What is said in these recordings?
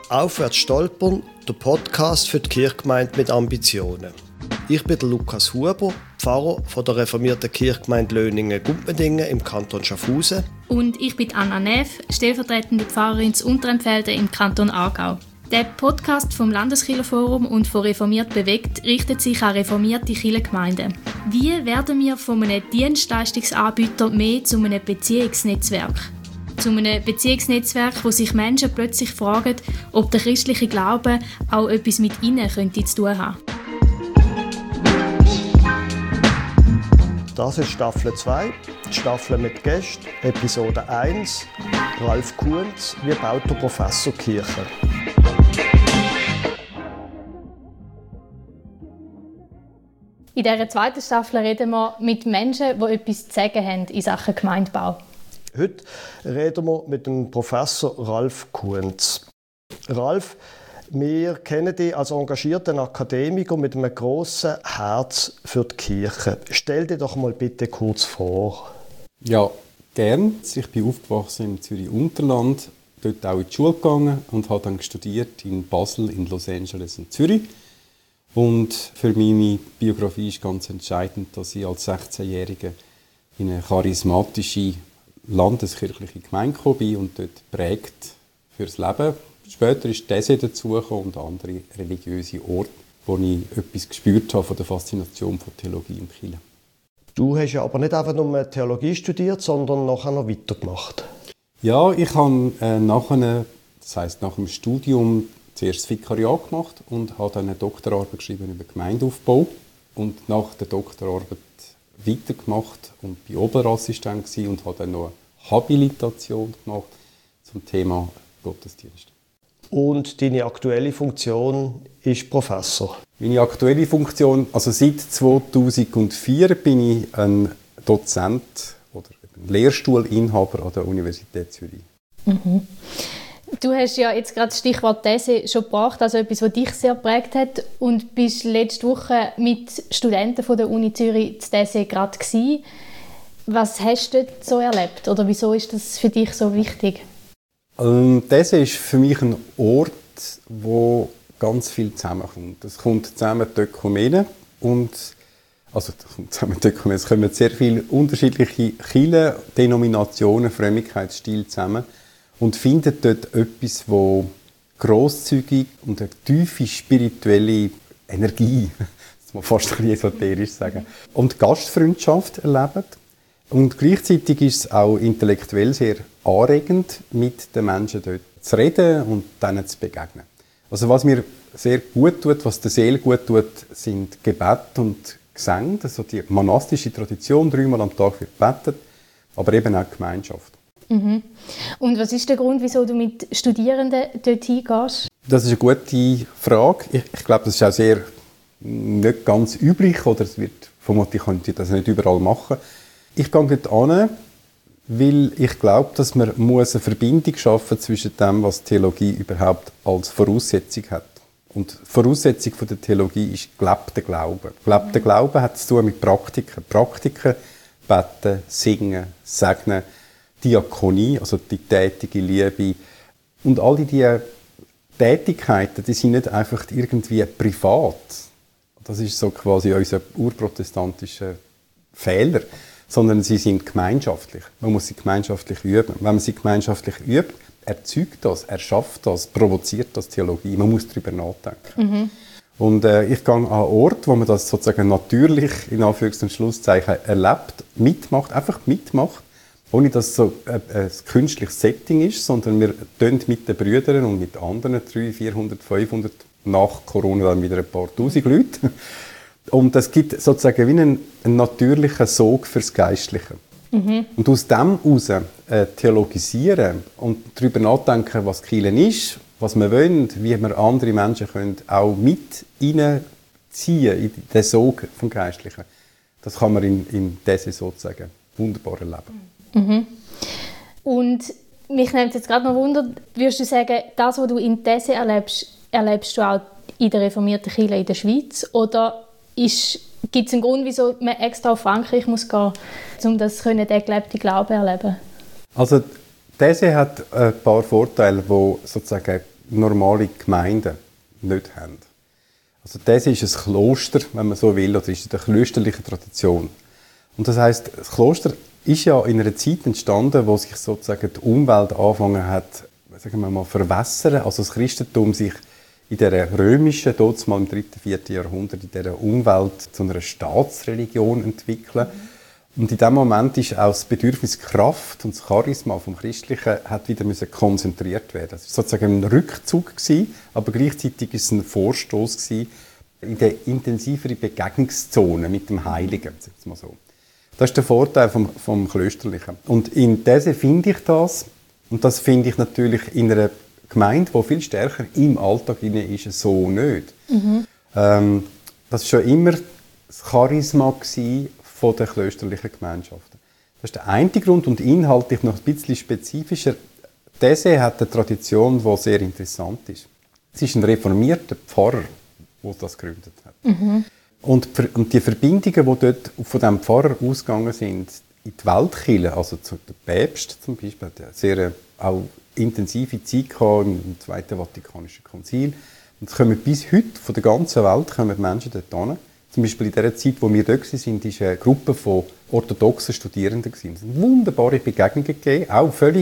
«Aufwärts stolpern», der Podcast für die Kirchgemeinde mit Ambitionen. Ich bin der Lukas Huber, Pfarrer von der reformierten Kirchgemeinde Löningen-Gumpendingen im Kanton Schaffhausen. Und ich bin Anna Neff, stellvertretende Pfarrerin zu Unterempfelde im Kanton Aargau. Der Podcast vom Landeskirchenforum und von Reformiert bewegt richtet sich an reformierte Kirchengemeinden. Wie werden wir von einem Dienstleistungsanbieter mehr zu einem Beziehungsnetzwerk? Zu einem Beziehungsnetzwerk, wo sich Menschen plötzlich fragen, ob der christliche Glaube auch etwas mit ihnen könnte zu tun haben. Das ist Staffel 2, die Staffel mit Gästen, Episode 1, Ralf Kuhns, wie baut der Professor Kirche? In dieser zweiten Staffel reden wir mit Menschen, die etwas zu sagen haben in Sachen Gemeindebau. Heute reden wir mit dem Professor Ralf Kuhns. Ralf, wir kennen dich als engagierten Akademiker mit einem grossen Herz für die Kirche. Stell dir doch mal bitte kurz vor. Ja, gern. Ich bin aufgewachsen im Zürich-Unterland, dort auch in die Schule gegangen und habe dann studiert in Basel, in Los Angeles und Zürich. Und für meine Biografie ist ganz entscheidend, dass ich als 16-Jähriger in eine charismatische landeskirchliche Gemeinde gekommen bin und dort prägt fürs Leben. Später ist These dazugekommen und andere religiöse Orte, wo ich etwas gespürt habe von der Faszination von Theologie im Kirche. Du hast ja aber nicht einfach nur Theologie studiert, sondern nachher noch weitergemacht. Ja, ich habe nach dem Studium zuerst das Vikariat gemacht und habe dann eine Doktorarbeit geschrieben über Gemeindeaufbau und nach der Doktorarbeit weitergemacht und bin Oberassistent gewesen und habe dann noch eine Habilitation gemacht zum Thema Gottesdienst. Und deine aktuelle Funktion ist Professor? Meine aktuelle Funktion, also seit 2004 bin ich ein Dozent oder ein Lehrstuhlinhaber an der Universität Zürich. Mhm. Du hast ja jetzt gerade das Stichwort These schon gebracht, also etwas, was dich sehr geprägt hat, und bist letzte Woche mit Studenten von der Uni Zürich zu These gerade gewesen. Was hast du dort so erlebt oder wieso ist das für dich so wichtig? These ist für mich ein Ort, wo ganz viel zusammenkommt. Es kommt zusammen die Ökumene und es kommen sehr viele unterschiedliche Kirchen, Denominationen, Frömmigkeitsstile zusammen und findet dort etwas, wo grosszügig und eine tiefe spirituelle Energie, das muss man fast ein bisschen esoterisch sagen, und Gastfreundschaft erleben. Und gleichzeitig ist es auch intellektuell sehr anregend, mit den Menschen dort zu reden und denen zu begegnen. Also was mir sehr gut tut, was der Seele gut tut, sind Gebet und Gesang. Also die monastische Tradition, 3-mal am Tag wird gebetet, aber eben auch Gemeinschaft. Mhm. Und was ist der Grund, wieso du mit Studierenden dort hingehst? Das ist eine gute Frage. Ich glaube, das ist auch sehr nicht ganz üblich, oder es wird, vermutlich könnte ich das nicht überall machen. Ich gehe dort hin, weil ich glaube, dass man eine Verbindung schaffen muss zwischen dem, was Theologie überhaupt als Voraussetzung hat. Und die Voraussetzung der Theologie ist gelebter Glaube. Gelebter Glaube hat zu tun mit Praktiken. Praktiken, beten, singen, segnen, Diakonie, also die tätige Liebe. Und all diese Tätigkeiten, die sind nicht einfach irgendwie privat. Das ist so quasi unser urprotestantischer Fehler. Sondern sie sind gemeinschaftlich. Man muss sie gemeinschaftlich üben. Wenn man sie gemeinschaftlich übt, erzeugt das, erschafft das, provoziert das Theologie. Man muss darüber nachdenken. Mhm. Und ich gehe an einen Ort, wo man das sozusagen natürlich, in Anführungs- und Schlusszeichen, erlebt, einfach mitmacht, ohne dass es so ein künstliches Setting ist, sondern wir tun mit den Brüdern und mit anderen 300, 400, 500, nach Corona dann wieder ein paar Tausend Leute. Und es gibt sozusagen wie einen natürlichen Sog fürs Geistliche. Mhm. Und aus dem heraus theologisieren und darüber nachdenken, was Kirche ist, was wir wollen, wie wir andere Menschen können auch mit hineinziehen in den Sog vom Geistlichen. Das kann man in These sozusagen wunderbar erleben. Mhm. Und mich nimmt jetzt gerade noch Wunder, würdest du sagen, das, was du in These erlebst, erlebst du auch in der reformierten Kirche in der Schweiz? Oder gibt es einen Grund, wieso man extra auf Frankreich muss gehen muss, um den gelebten Glauben zu erleben? Also These hat ein paar Vorteile, die sozusagen normale Gemeinden nicht haben. Also das ist ein Kloster, wenn man so will, oder ist in der klösterlichen Tradition. Und das heisst, das Kloster ist ja in einer Zeit entstanden, wo sich sozusagen die Umwelt angefangen hat, sagen wir mal, verwässern. Also das Christentum sich in dieser römischen, dort mal im 3., 4. Jahrhundert, in dieser Umwelt zu einer Staatsreligion entwickeln. Und in diesem Moment ist auch das Bedürfnis Kraft und das Charisma vom Christlichen hat wieder konzentriert werden. Es war sozusagen ein Rückzug gewesen, aber gleichzeitig ist es ein Vorstoß gewesen in die intensivere Begegnungszone mit dem Heiligen, jetzt mal so. Das ist der Vorteil vom Klösterlichen. Und in diesem finde ich das, und das finde ich natürlich in einer Gemeinde, die viel stärker im Alltag ist, so nicht. Das war schon immer das Charisma von den klösterlichen Gemeinschaften. Das ist der eine Grund, und inhaltlich noch ein bisschen spezifischer. Diese hat eine Tradition, die sehr interessant ist. Es ist ein reformierter Pfarrer, der das gegründet hat. Und die Verbindungen, die dort von diesem Pfarrer ausgegangen sind, in die Weltkirche, also zu der Päpst zum Beispiel, hat eine sehr auch intensive Zeit gehabt im Zweiten Vatikanischen Konzil. Und es kommen bis heute von der ganzen Welt Menschen dort hin. Zum Beispiel in der Zeit, wo wir dort waren, war eine Gruppe von orthodoxen Studierenden. Es hat wunderbare Begegnungen gegeben, auch völlig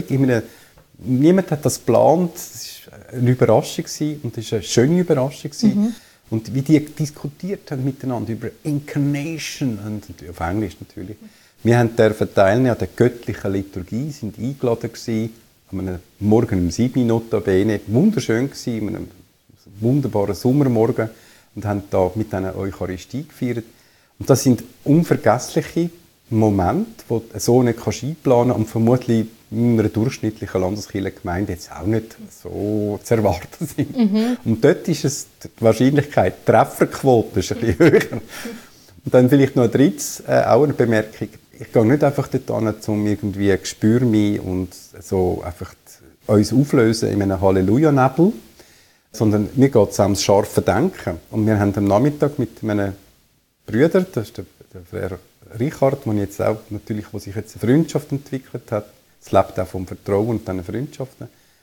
niemand hat das geplant. Es war eine Überraschung und es war eine schöne Überraschung. Und wie die diskutiert haben miteinander über Incarnation, und auf Englisch natürlich. Wir durften teilnehmen an der göttlichen Liturgie, sind eingeladen gewesen, am Morgen um 7 notabene, wunderschön gewesen, einem wunderbaren Sommermorgen, und haben da mit einer Eucharistie gefeiert. Und das sind unvergessliche Momente, die so nicht einplanen kann und vermutlich in einer durchschnittlichen Landeskirchengemeinde jetzt auch nicht so zu erwarten sind. Und dort ist es die Wahrscheinlichkeit, die Trefferquote ist ein bisschen höher. Und dann vielleicht noch ein drittes, auch eine Bemerkung. Ich gehe nicht einfach dort hin, um irgendwie spür mich und so einfach uns auflösen in einem Halleluja-Nebel, sondern mir geht es ums scharfe Denken. Und wir haben am Nachmittag mit meinen Brüdern, das ist der Herr Richard, wo sich jetzt eine Freundschaft entwickelt hat. Es lebt auch vom Vertrauen und diesen Freundschaften.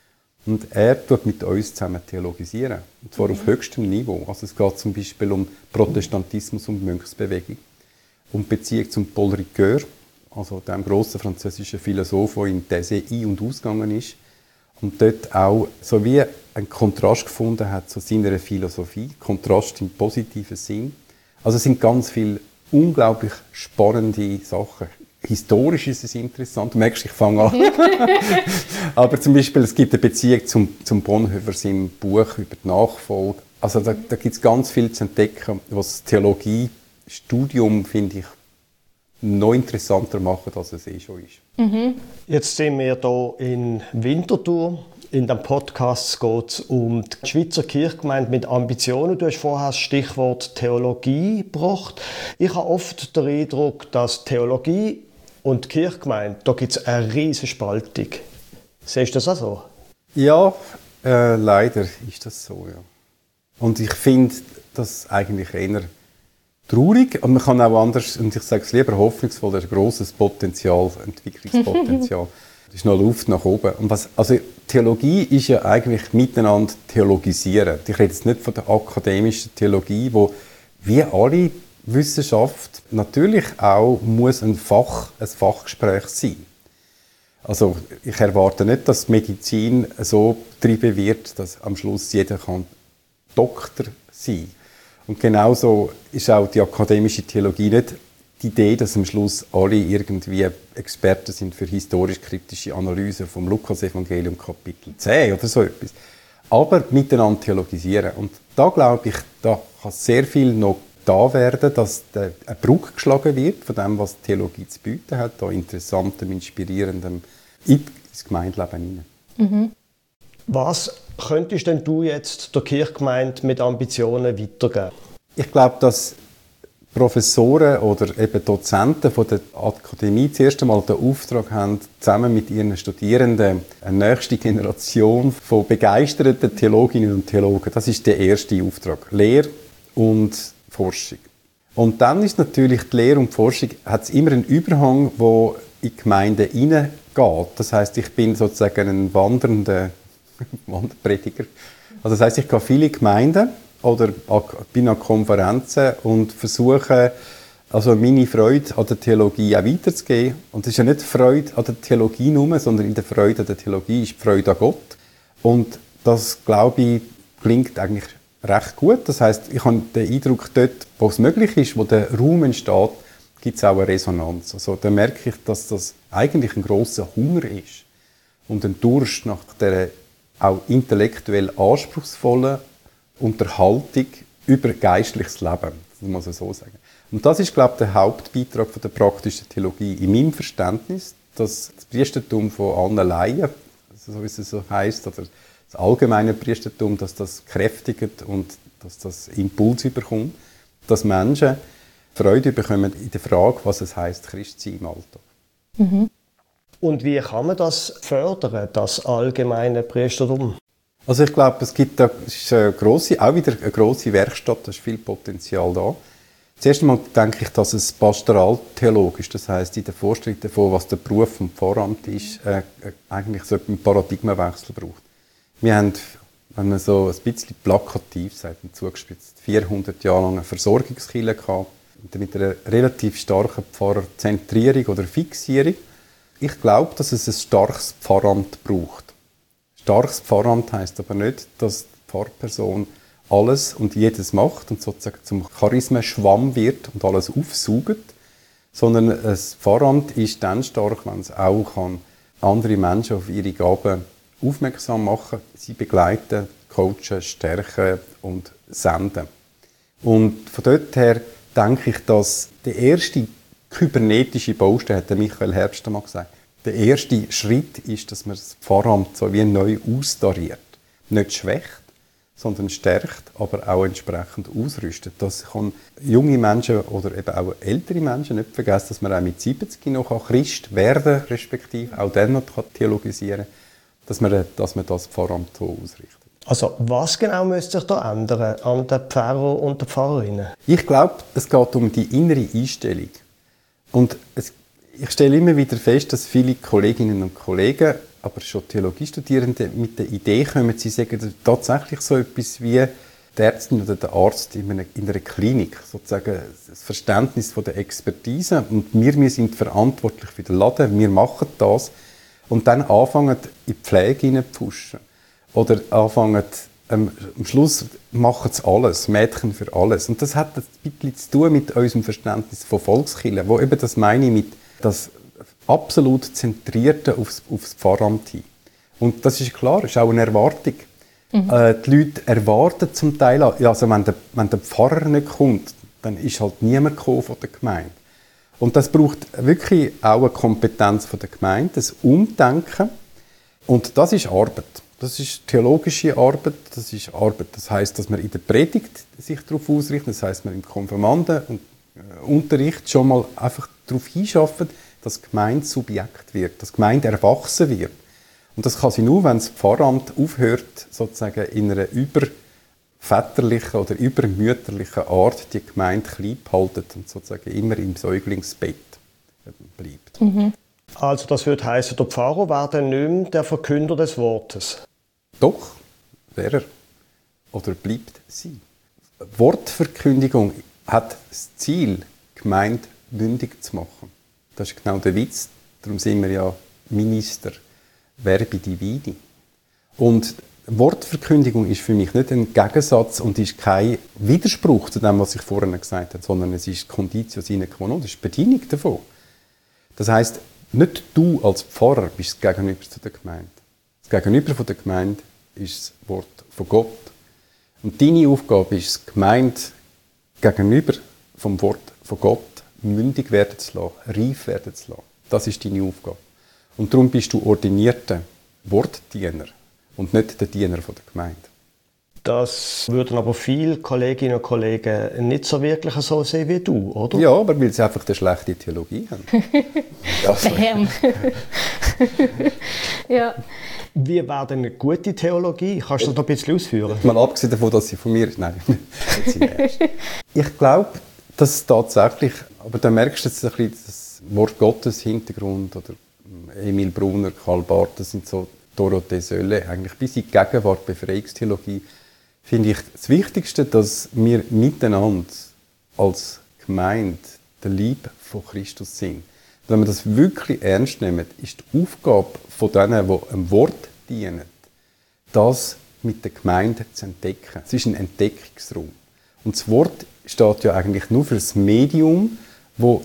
Und er tut mit uns zusammen theologisieren. Und zwar auf höchstem Niveau. Also es geht zum Beispiel um Protestantismus und Mönchsbewegung. Um die Beziehung zum Paul Ricoeur, also dem grossen französischen Philosoph, der in These ein- und ausgegangen ist. Und dort auch so wie einen Kontrast gefunden hat zu seiner Philosophie. Kontrast im positiven Sinn. Also es sind ganz viele unglaublich spannende Sachen. Historisch ist es interessant. Du merkst, ich fange an. Aber zum Beispiel, es gibt eine Beziehung zum Bonhoeffer, seinem Buch über die Nachfolge. Also da gibt es ganz viel zu entdecken, was das Theologiestudium, finde ich, noch interessanter macht, als es schon ist. Jetzt sind wir hier in Winterthur. In dem Podcast geht es um die Schweizer Kirchgemeinde mit Ambitionen. Du hast vorher das Stichwort Theologie gebracht. Ich habe oft den Eindruck, dass Theologie und Kirchgemeinde, da gibt es eine riesige Spaltung. Siehst du das auch so? Ja, leider ist das so, ja. Und ich finde das eigentlich eher traurig. Und man kann auch anders, und ich sage es lieber hoffnungsvoll, ein grosses Potenzial, Entwicklungspotenzial. Es ist noch Luft nach oben. Und also Theologie ist ja eigentlich miteinander theologisieren. Ich rede jetzt nicht von der akademischen Theologie, wo wie alle Wissenschaft natürlich auch muss ein Fachgespräch sein. Also ich erwarte nicht, dass Medizin so betrieben wird, dass am Schluss jeder kann Doktor sein. Und genauso ist auch die akademische Theologie nicht die Idee, dass am Schluss alle irgendwie Experten sind für historisch-kritische Analyse vom Lukas-Evangelium Kapitel 10 oder so etwas. Aber miteinander theologisieren. Und da glaube ich, da kann sehr viel noch da werden, dass eine Brücke geschlagen wird von dem, was die Theologie zu bieten hat, da interessantem, inspirierendem ins Gemeindeleben hinein. Was könntest denn du jetzt der Kirchgemeinde mit Ambitionen weitergeben? Ich glaube, dass Professoren oder eben Dozenten von der Akademie zuerst einmal den Auftrag haben, zusammen mit ihren Studierenden eine nächste Generation von begeisterten Theologinnen und Theologen. Das ist der erste Auftrag. Lehre und Forschung. Und dann ist natürlich die Lehre und die Forschung hat immer einen Überhang, der in die Gemeinde hineingeht. Das heisst, ich bin sozusagen ein wandernder Wanderprediger. Also das heisst, ich gehe viele Gemeinden oder bin an Konferenzen und versuche, also meine Freude an der Theologie auch weiterzugeben. Und es ist ja nicht Freude an der Theologie nur, sondern in der Freude an der Theologie ist die Freude an Gott. Und das, glaube ich, klingt eigentlich recht gut. Das heisst, ich habe den Eindruck, dort, wo es möglich ist, wo der Raum entsteht, gibt es auch eine Resonanz. Also da merke ich, dass das eigentlich ein grosser Hunger ist und ein Durst nach der auch intellektuell anspruchsvollen Unterhaltung über geistliches Leben, das muss man so sagen. Und das ist, glaube ich, der Hauptbeitrag von der praktischen Theologie in meinem Verständnis, dass das Priestertum von allen Laien, so wie es so heisst, oder das allgemeine Priestertum, dass das kräftigt und dass das Impuls bekommt, dass Menschen Freude bekommen in der Frage, was es heisst, Christ sein im Alltag. Mhm. Und wie kann man das fördern, das allgemeine Priestertum? Also ich glaube, es gibt da auch wieder eine grosse Werkstatt, da ist viel Potenzial da. Zuerst einmal denke ich, dass es pastoraltheologisch, das heisst in der Vorstellung davon, was der Beruf vom Pfarramt ist, eigentlich so einen Paradigmenwechsel braucht. Wir haben, wenn man so ein bisschen plakativ sagt, zugespitzt, 400 Jahre lang eine Versorgungskirche gehabt, mit einer relativ starken Pfarrerzentrierung oder Fixierung. Ich glaube, dass es ein starkes Pfarramt braucht. Starkes Pfarramt heisst aber nicht, dass die Pfarrperson alles und jedes macht und sozusagen zum Charisma-Schwamm wird und alles aufsaugt, sondern ein Pfarramt ist dann stark, wenn es auch kann, andere Menschen auf ihre Gaben aufmerksam machen, sie begleiten, coachen, stärken und senden. Und von dort her denke ich, dass der erste kybernetische Baustein, hat der Michael Herbst mal gesagt, der erste Schritt ist, dass man das Pfarramt so wie neu austariert. Nicht schwächt, sondern stärkt, aber auch entsprechend ausrüstet. Das kann junge Menschen oder eben auch ältere Menschen nicht vergessen, dass man auch mit 70 noch Christ werden kann, respektive auch dann noch theologisieren kann, dass man das Pfarramt so ausrichtet. Also was genau müsste sich da ändern an den Pfarrer und den Pfarrerinnen? Ich glaube, es geht um die innere Einstellung. Und ich stelle immer wieder fest, dass viele Kolleginnen und Kollegen, aber schon Theologiestudierende, mit der Idee kommen, sie sagen tatsächlich so etwas wie die Ärztin oder der Arzt in einer Klinik, sozusagen das Verständnis von der Expertise und wir sind verantwortlich für den Laden, wir machen das und dann anfangen in die Pflege hineinzupfuschen oder anfangen am Schluss machen sie alles, Mädchen für alles. Und das hat ein bisschen zu tun mit unserem Verständnis von Volkskirche, wo eben das meine ich mit das absolut Zentrierte aufs Pfarramt hin. Und das ist klar, das ist auch eine Erwartung. Die Leute erwarten zum Teil, also wenn der Pfarrer nicht kommt, dann ist halt niemand gekommen von der Gemeinde. Und das braucht wirklich auch eine Kompetenz von der Gemeinde, das Umdenken. Und das ist Arbeit. Das ist theologische Arbeit, das ist Arbeit. Das heisst, dass man in der Predigt sich darauf ausrichtet, das heisst, man im Konfirmanden- und Unterricht schon mal einfach darauf hinschafft, dass die Gemeinde Subjekt wird, dass die Gemeinde erwachsen wird. Und das kann sie nur, wenn das Pfarramt aufhört, sozusagen in einer überväterlichen oder übermütterlichen Art die Gemeinde klein behalten und sozusagen immer im Säuglingsbett bleibt. Mhm. Also das würde heißen, der Pfarrer wäre dann nicht mehr der Verkünder des Wortes? Doch, wäre er. Oder bleibt sie. Wortverkündigung hat das Ziel, die Gemeinde mündig zu machen. Das ist genau der Witz. Darum sind wir ja Minister, Verbi Divini. Und Wortverkündigung ist für mich nicht ein Gegensatz und ist kein Widerspruch zu dem, was ich vorhin gesagt habe, sondern es ist Conditio sine qua non, das ist die Bedienung davon. Das heisst, nicht du als Pfarrer bist das Gegenüber zu der Gemeinde. Das Gegenüber von der Gemeinde ist das Wort von Gott. Und deine Aufgabe ist es, die Gemeinde gegenüber vom Wort von Gott mündig werden zu lassen, reif werden zu lassen. Das ist deine Aufgabe. Und darum bist du ordinierter Wortdiener und nicht der Diener von der Gemeinde. Das würden aber viele Kolleginnen und Kollegen nicht so wirklich so sehen wie du, oder? Ja, aber weil sie einfach eine schlechte Theologie haben. Bam! Ja. Wie wäre denn eine gute Theologie? Kannst du das noch ein bisschen ausführen? Mal abgesehen davon, dass sie von mir ist. Nein, ich glaube, dass tatsächlich, aber da merkst du jetzt ein bisschen das Wort Gottes Hintergrund oder Emil Brunner, Karl Barth, das sind so Dorothee Sölle, eigentlich bis in die Gegenwart Befreiungstheologie, finde ich das Wichtigste, dass wir miteinander als Gemeinde der Leib von Christus sind. Wenn wir das wirklich ernst nehmen, ist die Aufgabe von denen, die einem Wort dienen, das mit der Gemeinde zu entdecken. Es ist ein Entdeckungsraum. Und das Wort steht ja eigentlich nur für das Medium, wo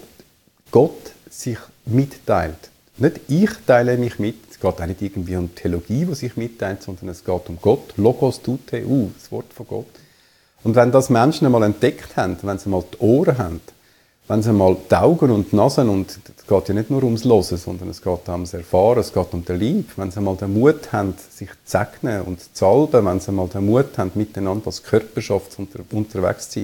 Gott sich mitteilt. Nicht ich teile mich mit, es geht auch nicht irgendwie um Theologie, die sich mitteilt, sondern es geht um Gott. Logos tuteu, das Wort von Gott. Und wenn das Menschen einmal entdeckt haben, wenn sie mal die Ohren haben, wenn sie mal die Augen und die Nasen, und es geht ja nicht nur ums Hören, sondern es geht auch ums Erfahren, es geht um den Leib, wenn sie mal den Mut haben, sich zu segnen und zu salben, wenn sie mal den Mut haben, miteinander als Körperschaft unterwegs zu sein,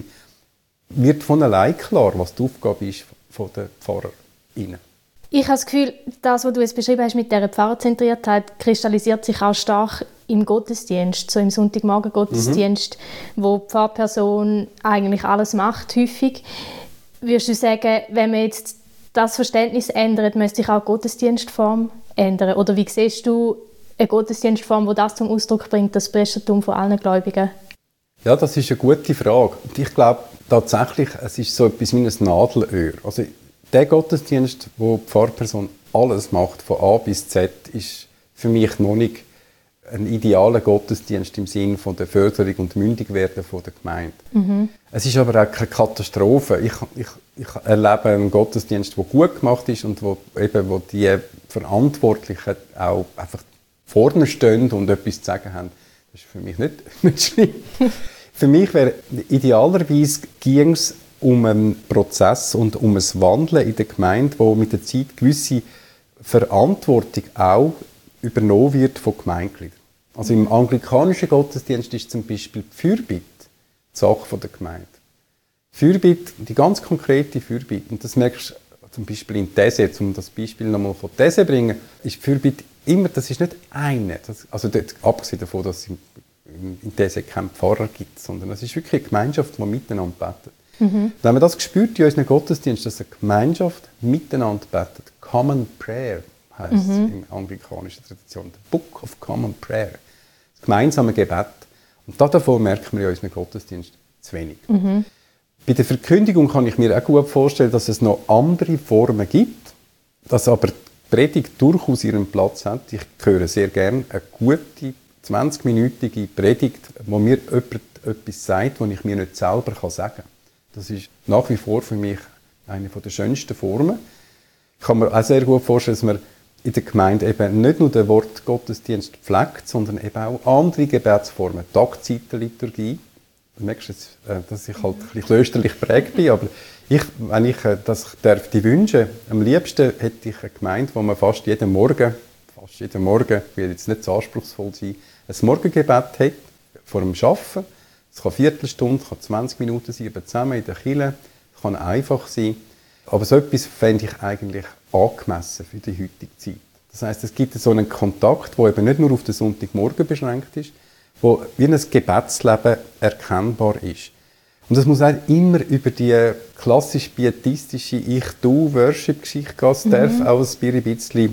wird von allein klar, was die Aufgabe ist von den PfarrerInnen. Ich habe das Gefühl, das, was du jetzt beschrieben hast mit dieser Pfarrerzentriertheit, kristallisiert sich auch stark im Gottesdienst, so im Sonntagmorgen-Gottesdienst, wo die Pfarrperson eigentlich alles macht, häufig. Würdest du sagen, wenn man jetzt das Verständnis ändert, müsste sich auch die Gottesdienstform ändern? Oder wie siehst du eine Gottesdienstform, die das zum Ausdruck bringt, das Priestertum von allen Gläubigen? Ja, das ist eine gute Frage. Und ich glaube tatsächlich, es ist so etwas wie ein Nadelöhr. Also der Gottesdienst, wo die Pfarrperson alles macht, von A bis Z, ist für mich noch nicht ein idealer Gottesdienst im Sinne von der Förderung und Mündigwerden der Gemeinde. Mhm. Es ist aber auch keine Katastrophe. Ich erlebe einen Gottesdienst, der gut gemacht ist und wo die Verantwortlichen auch einfach vorne stehen und etwas zu sagen haben. Das ist für mich nicht schlimm. Für mich wäre idealerweise ging es um einen Prozess und um ein Wandeln in der Gemeinde, wo mit der Zeit gewisse Verantwortung auch übernommen wird von Gemeindegliedern. Also im anglikanischen Gottesdienst ist zum Beispiel die Fürbitte die Sache der Gemeinde. Fürbitte, die ganz konkrete Fürbitte, und das merkst du zum Beispiel in These, um das Beispiel nochmal von These zu bringen, ist Fürbitte immer, das ist nicht eine, also abgesehen davon, dass es in These keinen Pfarrer gibt, sondern es ist wirklich eine Gemeinschaft, die miteinander betet. Mhm. Wenn man das spürt in unseren Gottesdienst, dass eine Gemeinschaft miteinander betet, Common Prayer heisst es in anglikanischen Tradition, the Book of Common Prayer, das gemeinsame Gebet. Und davon merken wir in unserem Gottesdienst zu wenig. Mhm. Bei der Verkündigung kann ich mir auch gut vorstellen, dass es noch andere Formen gibt, dass aber die Predigt durchaus ihren Platz hat. Ich höre sehr gerne eine gute 20-minütige Predigt, wo mir jemand etwas sagt, was ich mir nicht selber sagen kann. Das ist nach wie vor für mich eine der schönsten Formen. Ich kann mir auch sehr gut vorstellen, dass man in der Gemeinde eben nicht nur den Wort Gottesdienst pflegt, sondern eben auch andere Gebetsformen, Tagzeitenliturgie. Du merkst jetzt, dass ich halt ein bisschen klösterlich geprägt bin, aber wenn ich das dürfte wünschen, am liebsten hätte ich eine Gemeinde, wo man fast jeden Morgen, ich will jetzt nicht zu anspruchsvoll sein, ein Morgengebet hat vor dem Arbeiten. Es kann eine Viertelstunde, kann 20 Minuten sein, aber zusammen in der Kirche. Es kann einfach sein. Aber so etwas fände ich eigentlich angemessen für die heutige Zeit. Das heisst, es gibt so einen Kontakt, der eben nicht nur auf den Sonntagmorgen beschränkt ist, wo wie ein Gebetsleben erkennbar ist. Und das muss auch immer über die klassisch pietistische Ich-Du-Worship-Geschichte gehen. Es darf auch ein bisschen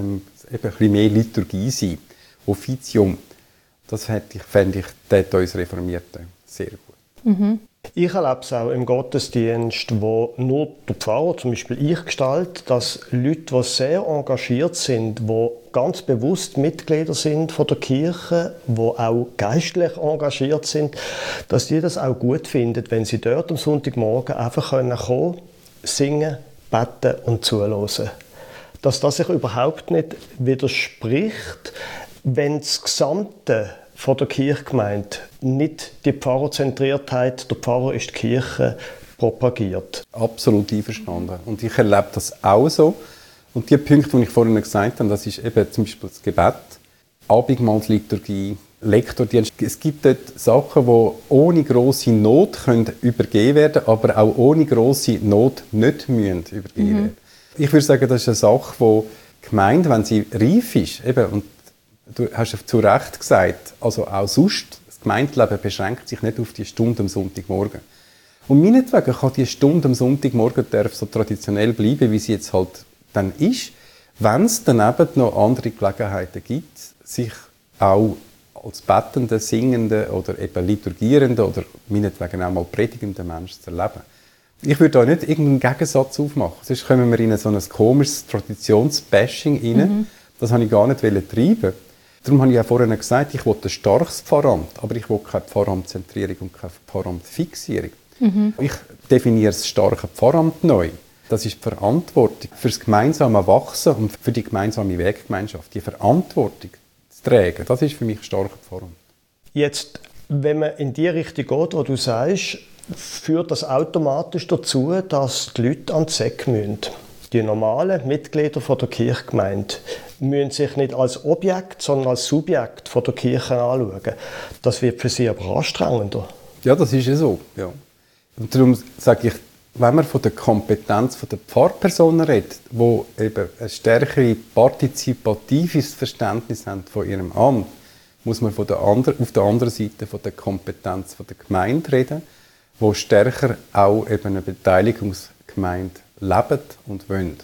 mehr Liturgie sein. Offizium. Das fände ich dort uns Reformierten sehr gut. Mhm. Ich erlebe es auch im Gottesdienst, wo nur der Pfarrer, zum Beispiel ich, gestalte, dass Leute, die sehr engagiert sind, die ganz bewusst Mitglieder sind von der Kirche, die auch geistlich engagiert sind, dass die das auch gut finden, wenn sie dort am Sonntagmorgen einfach kommen können, singen, beten und zuhören. Dass das sich überhaupt nicht widerspricht, wenn das Gesamte von der Kirchgemeinde nicht die Pfarrerzentriertheit, der Pfarrer ist die Kirche, propagiert. Absolut einverstanden. Und ich erlebe das auch so. Und die Punkte, die ich vorhin gesagt habe, das ist eben zum Beispiel das Gebet, Abendmahlsliturgie, Lektordienst. Es gibt dort Sachen, die ohne grosse Not übergeben werden können, aber auch ohne grosse Not nicht übergeben werden. Ich würde sagen, das ist eine Sache, die die Gemeinde, wenn sie reif ist, eben, und du hast ja zu Recht gesagt, also auch sonst, das Gemeindeleben beschränkt sich nicht auf die Stunde am Sonntagmorgen. Und meinetwegen kann die Stunde am Sonntagmorgen darf so traditionell bleiben, wie sie jetzt halt dann ist, wenn es dann eben noch andere Gelegenheiten gibt, sich auch als betender, singender oder eben liturgierender oder meinetwegen auch mal predigender Mensch zu erleben. Ich würde da nicht irgendeinen Gegensatz aufmachen. Sonst kommen wir in so ein komisches Traditionsbashing rein. Das habe ich gar nicht treiben. Darum habe ich ja vorhin gesagt, ich will ein starkes Pfarramt, aber ich will keine Pfarramtzentrierung und keine Pfarramtfixierung. Ich definiere das starke Pfarramt neu. Das ist die Verantwortung für das gemeinsame Wachsen und für die gemeinsame Weggemeinschaft. Die Verantwortung zu tragen, das ist für mich starke Pfarramt. Jetzt, wenn man in die Richtung geht, wo du sagst, führt das automatisch dazu, dass die Leute an die Säcke müssen. Die normalen Mitglieder der Kirchgemeinde müssen sich nicht als Objekt, sondern als Subjekt von der Kirche anschauen. Das wird für sie aber anstrengender. Ja, das ist ja so. Ja. Und darum sage ich, wenn man von der Kompetenz der Pfarrpersonen redet, die eben ein stärkeres partizipatives Verständnis haben von ihrem Amt, muss man auf der anderen Seite von der Kompetenz der Gemeinde reden, die stärker auch eben eine Beteiligungsgemeinde leben und wollen.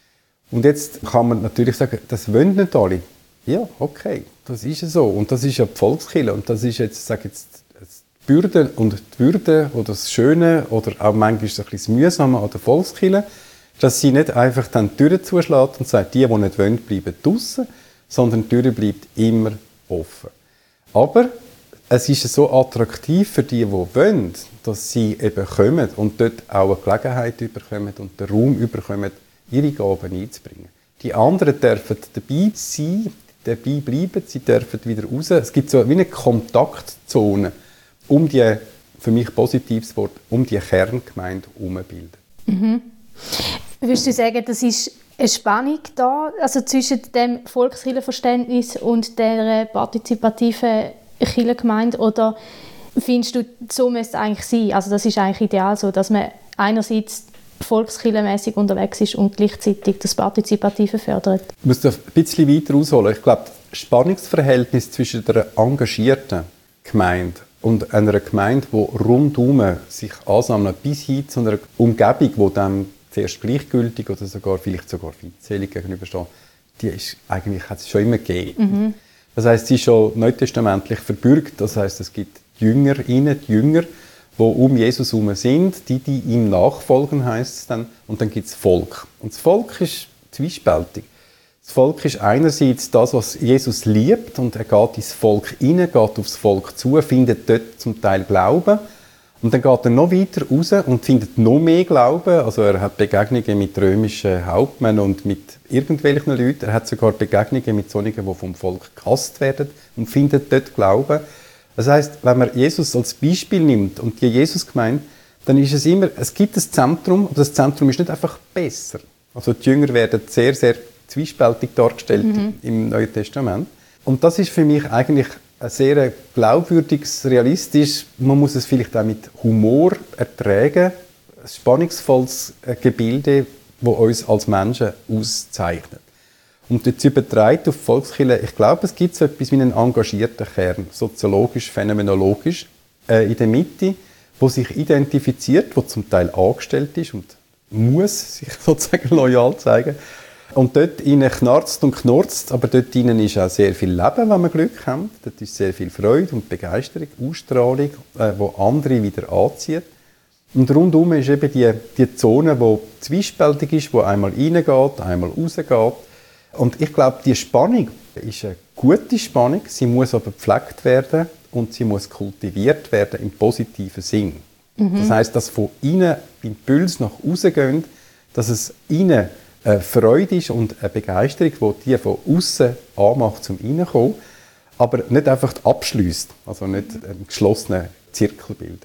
Und jetzt kann man natürlich sagen, das wollen nicht alle. Ja, okay, das ist so. Und das ist ja die Volkskirche. Und das ist jetzt, sage jetzt, die Bürde und die Würde oder das Schöne oder auch manchmal ein bisschen das Mühsame an der Volkskirche, dass sie nicht einfach dann die Türen zuschlägt und sagt, die nicht wollen, bleiben draussen, sondern die Tür bleibt immer offen. Aber es ist so attraktiv für die wollen, dass sie eben kommen und dort auch eine Gelegenheit bekommen und den Raum bekommen, ihre Gaben einzubringen. Die anderen dürfen dabei sein, dabei bleiben, sie dürfen wieder raus. Es gibt so wie eine Kontaktzone um die, für mich positives Wort, um die Kerngemeinde herum bilden. Würdest du sagen, das ist eine Spannung da, also zwischen dem Volkskirchenverständnis und der partizipativen Kirchengemeinde, oder findest du, so müsste es eigentlich sein? Also das ist eigentlich ideal so, dass man einerseits volkskirchenmässig unterwegs ist und gleichzeitig das Partizipative fördert. Ich muss ein bisschen weiter ausholen. Ich glaube, das Spannungsverhältnis zwischen einer engagierten Gemeinde und einer Gemeinde, die rundum sich ansammelt, bis hin zu einer Umgebung, die dann zuerst gleichgültig oder vielleicht sogar feindselig gegenübersteht, die ist eigentlich, hat es schon immer gegeben. Das heisst, sie ist schon neutestamentlich verbürgt. Das heisst, es gibt die Jünger, die um Jesus herum sind, die ihm nachfolgen, heisst es dann. Und dann gibt es Volk. Und das Volk ist zwiespältig. Das Volk ist einerseits das, was Jesus liebt, und er geht ins Volk hinein, geht aufs Volk zu, findet dort zum Teil Glauben. Und dann geht er noch weiter raus und findet noch mehr Glauben. Also er hat Begegnungen mit römischen Hauptmännern und mit irgendwelchen Leuten. Er hat sogar Begegnungen mit solchen, die vom Volk gehasst werden, und findet dort Glauben. Das heisst, wenn man Jesus als Beispiel nimmt und die Jesusgemeinde, dann ist es immer, es gibt ein Zentrum, aber das Zentrum ist nicht einfach besser. Also die Jünger werden sehr, sehr zwiespältig dargestellt im Neuen Testament. Und das ist für mich eigentlich ein sehr glaubwürdiges, realistisch, man muss es vielleicht auch mit Humor ertragen, ein spannungsvolles Gebilde, das uns als Menschen auszeichnet. Und jetzt übertragen auf die Volkskirche, ich glaube, es gibt so etwas wie einen engagierten Kern, soziologisch, phänomenologisch, in der Mitte, der sich identifiziert, der zum Teil angestellt ist und muss sich sozusagen loyal zeigen. Und dort innen knarzt und knurzt, aber dort innen ist auch sehr viel Leben, wenn wir Glück haben. Dort ist sehr viel Freude und Begeisterung, Ausstrahlung, die andere wieder anzieht. Und rundum ist eben die Zone, die zwiespältig ist, die einmal reingeht, einmal rausgeht. Und ich glaube, die Spannung ist eine gute Spannung, sie muss aber gepflegt werden und sie muss kultiviert werden im positiven Sinn. Das heisst, dass von innen Impulse nach außen gehen, dass es innen eine Freude ist und eine Begeisterung, die von außen anmacht, zum Reinkommen, aber nicht einfach abschliesst, also nicht einen geschlossenen Zirkel bildet.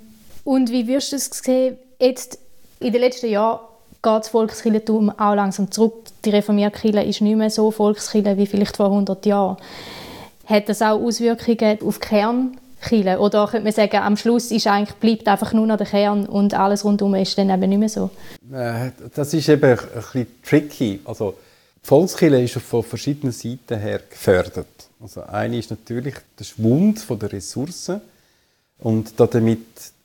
Und wie würdest du es sehen, jetzt in den letzten Jahren geht das Volkskirchentum auch langsam zurück. Die reformierte Kirche ist nicht mehr so Volkskirche wie vielleicht vor 100 Jahren. Hat das auch Auswirkungen auf die Kernkirche? Oder könnte man sagen, am Schluss bleibt einfach nur noch der Kern und alles rundum ist dann eben nicht mehr so? Das ist eben ein bisschen tricky. Also, die Volkskirche ist von verschiedenen Seiten her gefördert. Also, eine ist natürlich der Schwund der Ressourcen. Und damit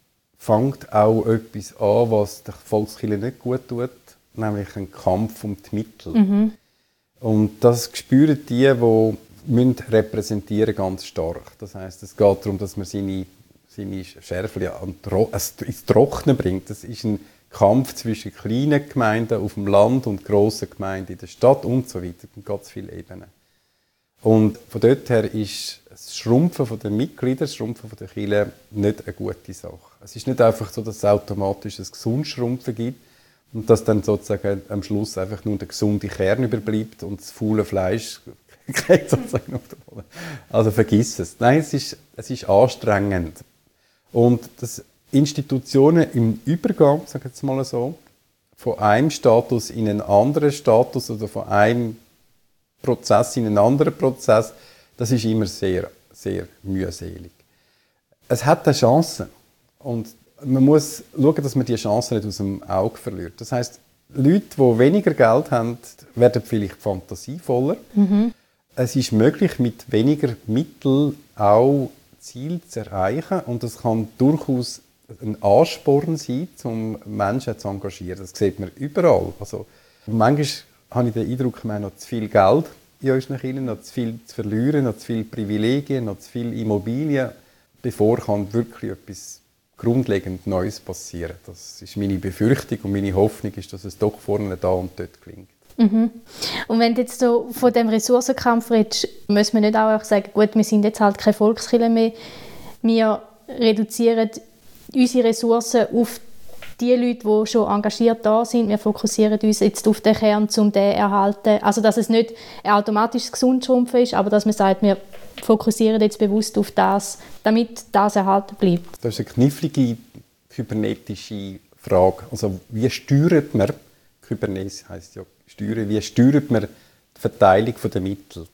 fängt auch etwas an, was der Volkskirche nicht gut tut, nämlich ein Kampf um die Mittel. Und das spüren die müssen repräsentieren ganz stark. Das heisst, es geht darum, dass man seine Schärfe ins Trockene bringt. Das ist ein Kampf zwischen kleinen Gemeinden auf dem Land und grossen Gemeinden in der Stadt und so weiter. Es gibt ganz viele Ebenen. Und von dort her ist das Schrumpfen der Mitglieder, das Schrumpfen der Kirche nicht eine gute Sache. Es ist nicht einfach so, dass es automatisch ein gesundes Schrumpfen gibt und dass dann sozusagen am Schluss einfach nur der gesunde Kern überbleibt und das faule Fleisch geht sozusagen auf den Boden. Also vergiss es. Nein, es ist anstrengend. Und dass Institutionen im Übergang, sage ich jetzt mal so, von einem Status in einen anderen Status oder von einem Prozess in einen anderen Prozess, das ist immer sehr, sehr mühselig. Es hat eine Chance und man muss schauen, dass man diese Chance nicht aus dem Auge verliert. Das heisst, Leute, die weniger Geld haben, werden vielleicht fantasievoller. Es ist möglich, mit weniger Mitteln auch Ziele zu erreichen und das kann durchaus ein Ansporn sein, um Menschen zu engagieren. Das sieht man überall. Also, manchmal habe ich den Eindruck, wir haben noch zu viel Geld in unseren Kirchen, noch zu viel zu verlieren, noch zu viele Privilegien, noch zu viele Immobilien, bevor kann wirklich etwas grundlegend Neues passieren. Das ist meine Befürchtung und meine Hoffnung ist, dass es doch vorne da und dort klingt. Und wenn du jetzt so von dem Ressourcenkampf redest, muss man nicht auch sagen, gut, wir sind jetzt halt keine Volkskirche mehr, wir reduzieren unsere Ressourcen auf die Leute, die schon engagiert da sind. Wir fokussieren uns jetzt auf den Kern, um den zu erhalten. Also, dass es nicht ein automatisches Gesundschrumpfen ist, aber dass man sagt, wir fokussieren jetzt bewusst auf das, damit das erhalten bleibt. Das ist eine knifflige kybernetische Frage. Also, wie steuert man, Kybernesis heisst ja steuern, wie steuert man die Verteilung der Mittel?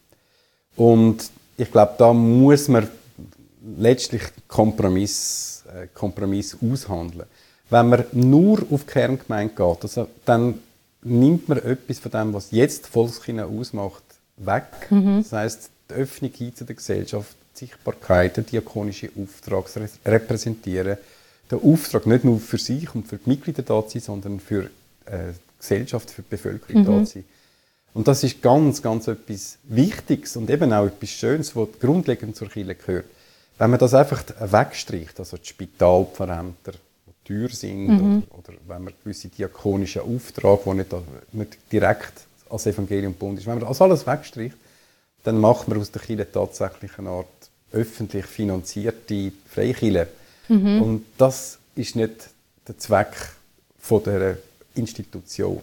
Und ich glaube, da muss man letztlich Kompromiss aushandeln. Wenn man nur auf die Kerngemeinde geht, also dann nimmt man etwas von dem, was jetzt Volkskirche ausmacht, weg. Das heisst, die Öffnung hin zu der Gesellschaft, die Sichtbarkeit, der diakonische Auftrag, das Repräsentieren, der Auftrag nicht nur für sich und für die Mitglieder da zu sein, sondern für die Gesellschaft, für die Bevölkerung da zu sein. Und das ist ganz, ganz etwas Wichtiges und eben auch etwas Schönes, was grundlegend zur Kirche gehört. Wenn man das einfach wegstreicht, also die Spitalpfarrämter, die teuer sind, oder wenn man gewisse diakonische Aufträge, die nicht direkt als Evangelium gebunden ist, wenn man das alles wegstreicht, dann macht man aus der Kirche tatsächlich eine Art öffentlich finanzierte Freikirche. Und das ist nicht der Zweck von dieser Institution.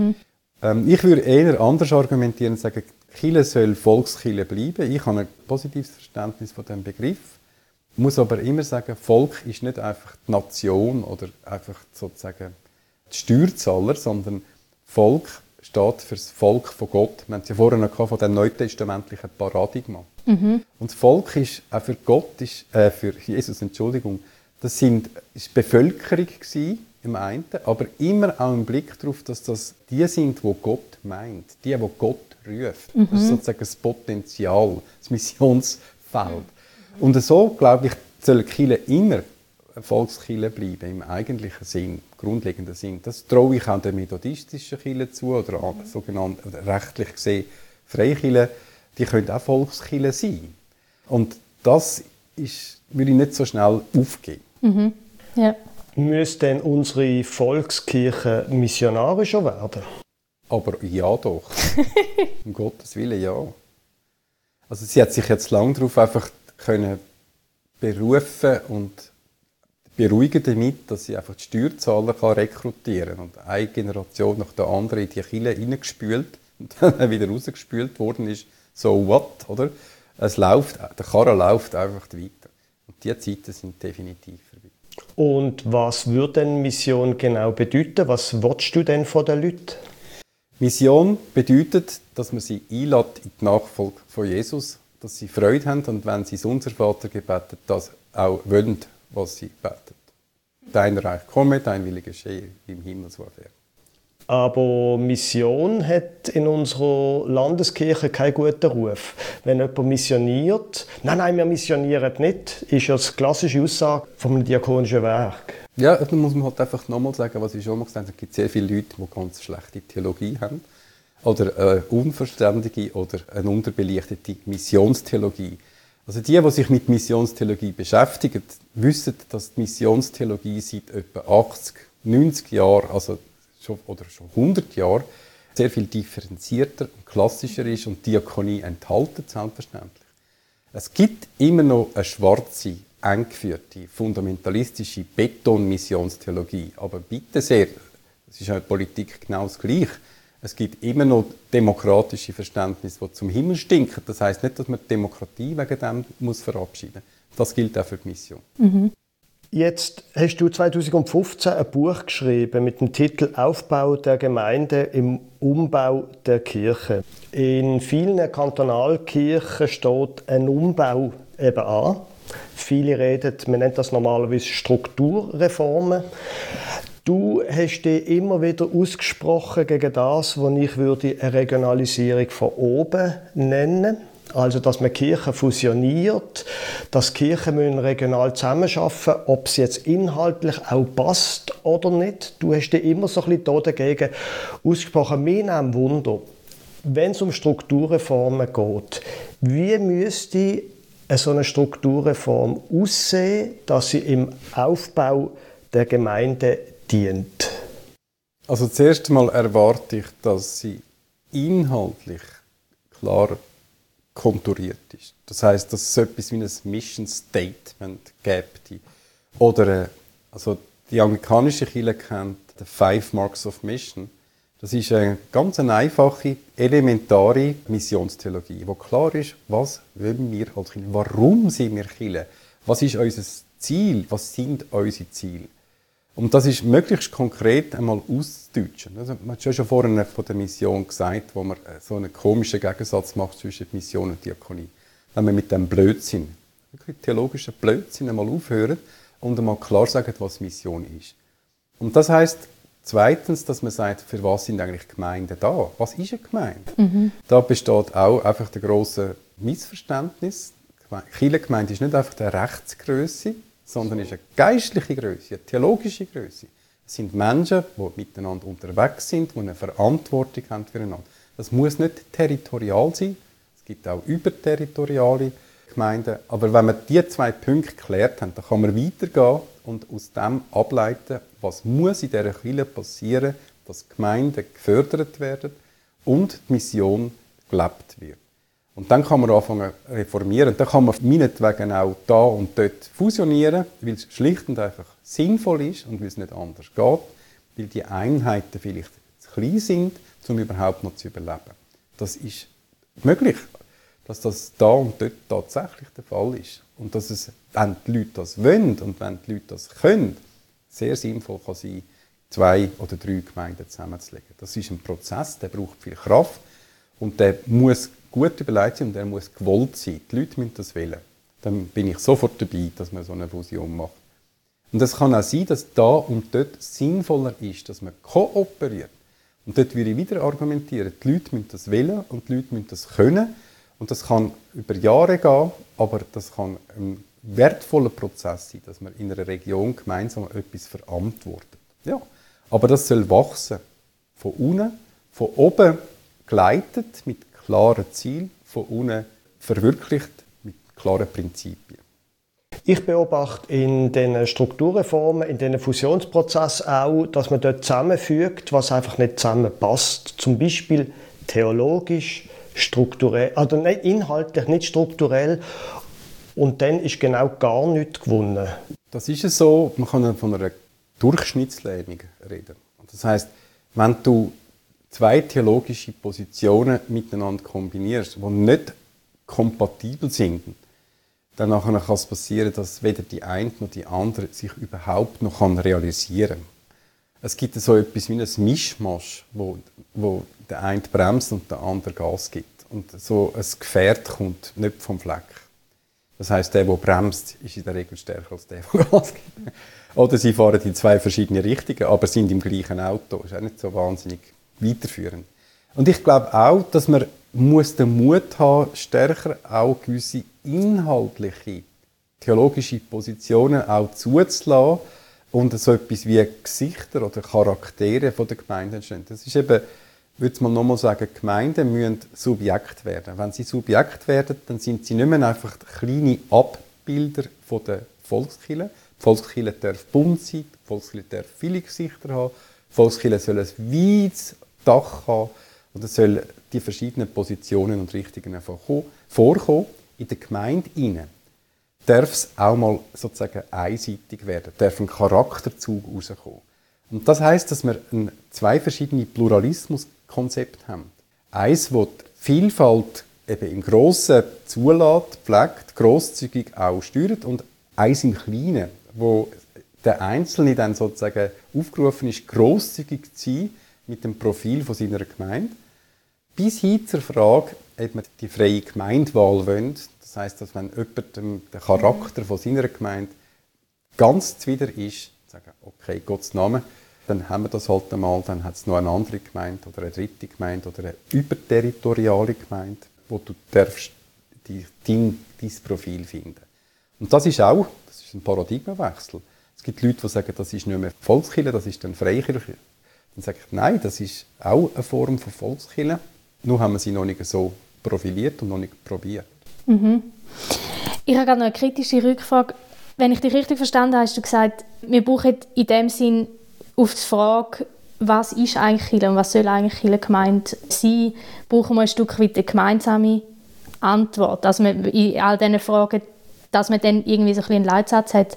Ich würde eher anders argumentieren und sagen, die Kirche soll Volkskirche bleiben. Ich habe ein positives Verständnis von diesem Begriff. Ich muss aber immer sagen, Volk ist nicht einfach die Nation oder einfach sozusagen die Steuerzahler, sondern Volk steht für das Volk von Gott. Wir haben es ja vorhin noch von dem neutestamentlichen Paradigma. Und das Volk ist auch für Gott, für Jesus, das ist Bevölkerung im einen, aber immer auch im Blick darauf, dass das die sind, die Gott meint, die Gott ruft. Das ist sozusagen das Potenzial, das Missionsfeld. Und so, glaube ich, soll die Kirche immer eine Volkskirche bleiben, im eigentlichen Sinn, grundlegenden Sinn. Das traue ich auch der methodistischen Kirche zu, oder sogenannt rechtlich gesehen Freikirche, die können auch Volkskirche sein. Und das würde ich nicht so schnell aufgeben. Ja. Müsste denn unsere Volkskirche missionarischer werden? Aber ja doch. Um Gottes Willen, ja. Also sie hat sich jetzt lange darauf einfach können berufen und beruhigen damit, dass sie einfach die Steuerzahler rekrutieren kann. Und eine Generation nach der anderen in die Kirche reingespült und dann wieder rausgespült worden ist. So what, oder? Es läuft, der Karren läuft einfach weiter. Und diese Zeiten sind definitiv vorbei. Und was würde denn Mission genau bedeuten? Was willst du denn von den Leuten? Mission bedeutet, dass man sie einlädt in die Nachfolge von Jesus, dass sie Freude haben und wenn sie das Unser-Vater gebetet, das auch wollen, was sie beten. Dein Reich komme, dein Wille geschehe, im Himmel so auf Erden. Aber Mission hat in unserer Landeskirche keinen guten Ruf. Wenn jemand missioniert, nein, wir missionieren nicht, ist ja die klassische Aussage vom diakonischen Werk. Ja, dann muss man halt einfach nochmal sagen, was ich schon mal gesagt habe, es gibt sehr viele Leute, die ganz schlechte Theologie haben. oder eine unverständige oder eine unterbelichtete Missionstheologie. Also die sich mit Missionstheologie beschäftigen, wissen, dass die Missionstheologie seit etwa 80, 90 Jahren, also schon 100 Jahren, sehr viel differenzierter und klassischer ist und Diakonie enthalten, selbstverständlich. Es gibt immer noch eine schwarze, eng geführte, fundamentalistische Beton-Missionstheologie. Aber bitte sehr, es ist in der Politik genau das Gleiche. Es gibt immer noch demokratische Verständnisse, die zum Himmel stinken. Das heisst nicht, dass man die Demokratie wegen dem muss verabschieden muss. Das gilt auch für die Mission. Mhm. Jetzt hast du 2015 ein Buch geschrieben mit dem Titel «Aufbau der Gemeinde im Umbau der Kirche». In vielen Kantonalkirchen steht ein Umbau eben an. Viele reden, man nennt das normalerweise Strukturreformen. Du hast dich immer wieder ausgesprochen gegen das, was ich eine Regionalisierung von oben nennen würde. Also, dass man Kirchen fusioniert, dass Kirchen regional zusammenarbeiten müssen, ob es jetzt inhaltlich auch passt oder nicht. Du hast dich immer so ein bisschen dagegen ausgesprochen. Mir nimmt Wunder, wenn es um Strukturreformen geht, wie müsste so eine Strukturreform aussehen, dass sie im Aufbau der Gemeinde dient? Also zuerst einmal erwarte ich, dass sie inhaltlich klar konturiert ist. Das heisst, dass es so etwas wie ein Mission Statement gibt. Oder also die anglikanische Kirche kennt die 5 Marks of Mission. Das ist eine ganz einfache, elementare Missionstheologie, wo klar ist, was wollen wir als Kirche, warum sind wir Kirche, was ist unser Ziel, was sind unsere Ziele. Und das ist möglichst konkret einmal auszudeutschen. Also, man hat schon vorhin von der Mission gesagt, wo man so einen komischen Gegensatz macht zwischen Mission und Diakonie. Wenn man mit dem Blödsinn, wirklich theologischen Blödsinn einmal aufhört und einmal klar sagt, was Mission ist. Und das heisst, zweitens, dass man sagt, für was sind eigentlich Gemeinden da? Was ist eine Gemeinde? Mhm. Da besteht auch einfach der grosse Missverständnis. Kirchengemeinde ist nicht einfach eine Rechtsgrösse, sondern ist eine geistliche Größe, eine theologische Größe. Es sind Menschen, die miteinander unterwegs sind, die eine Verantwortung haben füreinander. Das muss nicht territorial sein. Es gibt auch überterritoriale Gemeinden. Aber wenn wir diese 2 Punkte geklärt haben, dann kann man weitergehen und aus dem ableiten, was muss in dieser Kirche passieren, dass Gemeinden gefördert werden und die Mission gelebt wird. Und dann kann man anfangen zu reformieren. Dann kann man meinetwegen auch da und dort fusionieren, weil es schlicht und einfach sinnvoll ist und weil es nicht anders geht, weil die Einheiten vielleicht zu klein sind, um überhaupt noch zu überleben. Das ist möglich, dass das da und dort tatsächlich der Fall ist. Und dass es, wenn die Leute das wollen und wenn die Leute das können, sehr sinnvoll kann sein, 2 oder 3 Gemeinden zusammenzulegen. Das ist ein Prozess, der braucht viel Kraft und der muss gut überlegt sein und der muss gewollt sein. Die Leute müssen das wollen. Dann bin ich sofort dabei, dass man so eine Fusion macht. Und es kann auch sein, dass da und dort sinnvoller ist, dass man kooperiert. Und dort würde ich wieder argumentieren, die Leute müssen das wollen und die Leute müssen das können. Und das kann über Jahre gehen, aber das kann ein wertvoller Prozess sein, dass man in einer Region gemeinsam etwas verantwortet. Ja, aber das soll wachsen. Von unten, von oben geleitet mit klaren Zielen, von unten verwirklicht mit klaren Prinzipien. Ich beobachte in den Strukturreformen, in den Fusionsprozessen auch, dass man dort zusammenfügt, was einfach nicht zusammenpasst. Zum Beispiel theologisch, strukturell, also nicht inhaltlich, nicht strukturell. Und dann ist genau gar nichts gewonnen. Das ist es so, man kann von einer Durchschnittslähmung reden. Das heisst, wenn du 2 theologische Positionen miteinander kombinierst, die nicht kompatibel sind, dann kann es passieren, dass weder die eine noch die andere sich überhaupt noch realisieren kann. Es gibt so etwas wie ein Mischmasch, wo der eine bremst und der andere Gas gibt. Und so ein Gefährt kommt nicht vom Fleck. Das heisst, der bremst, ist in der Regel stärker als der Gas gibt. Oder sie fahren in 2 verschiedene Richtungen, aber sind im gleichen Auto. Das ist auch nicht so wahnsinnig weiterführend. Und ich glaube auch, dass man den Mut haben, stärker auch gewisse inhaltliche, theologische Positionen auch zuzulassen und so etwas wie Gesichter oder Charaktere von der Gemeinde entstehen. Das ist eben würde mal nochmal sagen, Gemeinden müssen Subjekt werden. Wenn sie Subjekt werden, dann sind sie nicht mehr einfach kleine Abbilder von der Volkskirche. Die Volkskirche darf bunt sein, die Volkskirche darf viele Gesichter haben, die Volkskirche soll ein weites Dach haben und es sollen die verschiedenen Positionen und Richtungen vorkommen. In der Gemeinde hinein darf es auch mal sozusagen einseitig werden, darf ein Charakterzug rauskommen. Und das heisst, dass wir zwei verschiedene Pluralismuskonzepte haben. Eins, das die Vielfalt eben im Grossen zulässt, pflegt, grosszügig auch steuert, und eins im Kleinen, wo der Einzelne dann sozusagen aufgerufen ist, grosszügig zu sein mit dem Profil von seiner Gemeinde, bis hin zur Frage, ob man die freie Gemeindewahl wollen. Das heisst, dass wenn jemand den Charakter von seiner Gemeinde ganz zuwider ist, sagen, okay, Gottes Name, dann haben wir das halt einmal, dann hat es noch eine andere Gemeinde oder eine dritte Gemeinde oder eine überterritoriale Gemeinde, wo du darfst dein Profil finden. Und das ist ein Paradigmenwechsel. Es gibt Leute, die sagen, das ist nicht mehr Volkskirche, das ist dann Freikirche. Dann sage ich, nein, das ist auch eine Form von Volkskirche. Nur haben wir sie noch nicht so profiliert und noch nicht probiert. Mhm. Ich habe gerade noch eine kritische Rückfrage. Wenn ich dich richtig verstanden habe, hast du gesagt, wir brauchen in dem Sinn auf die Frage, was ist eigentlich Kirche und was soll eigentlich Kirchengemeinde sein, brauchen wir ein Stück weit eine gemeinsame Antwort. Also in all diesen Fragen, dass man dann irgendwie so ein bisschen einen Leitsatz hat.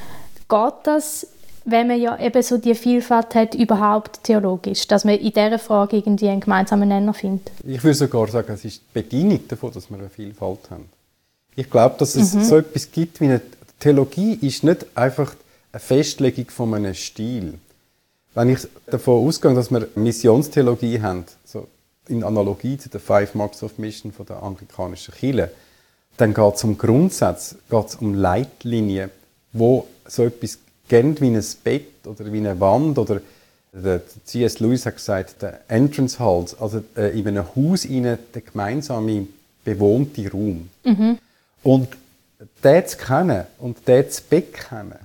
Geht das, wenn man ja eben so die Vielfalt hat, überhaupt theologisch? Dass man in dieser Frage irgendwie einen gemeinsamen Nenner findet? Ich würde sogar sagen, es ist die Bedingung davon, dass wir eine Vielfalt haben. Ich glaube, dass es so etwas gibt wie eine Theologie ist nicht einfach eine Festlegung von einem Stil. Wenn ich davon ausgehe, dass wir Missionstheologie haben, so in Analogie zu den 5 Marks of Mission von der anglikanischen Kirche, dann geht es um Grundsätze, geht es um Leitlinien, wo so etwas kennt wie ein Bett oder wie eine Wand oder der C.S. Lewis hat gesagt, der Entrance Halls, also in einem Haus der gemeinsame bewohnte Raum. Mhm. Und den zu kennen und den zu bekennen,